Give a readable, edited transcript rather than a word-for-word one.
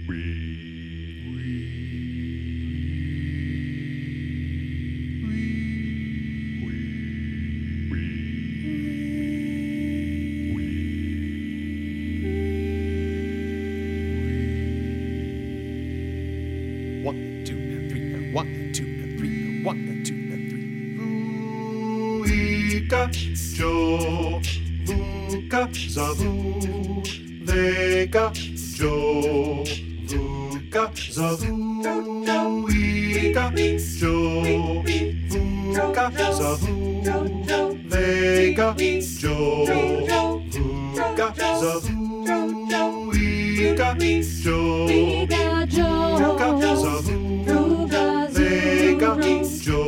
One, two, and three, and one, two, and three, and one, and two, and three. Wujka, jo, wuka, zawu, weka, jo, wuka, zawu, wika, jo, wuka, zawu, weka, jo, wuka, zawu, wika, jo, wuka, zawu, weka, jo,